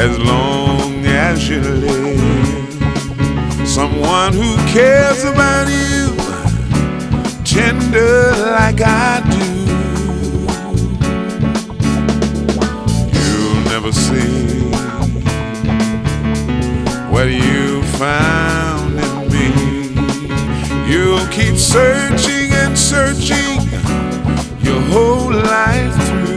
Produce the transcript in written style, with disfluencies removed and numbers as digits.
as long as you live. Someone who cares about you tender like I do. You'll never see what you found in me. You'll keep searching and searching your whole life through.